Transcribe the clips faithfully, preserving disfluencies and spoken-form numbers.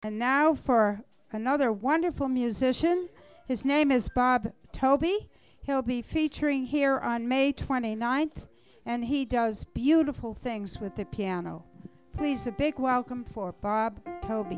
And now for another wonderful musician. His name is Bob Toby. He'll be featuring here on May twenty-ninth, and he does beautiful things with the piano. Please, a big welcome for Bob Toby.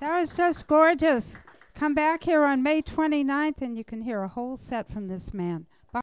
That was just gorgeous. Come back here on May twenty-ninth and you can hear a whole set from this man.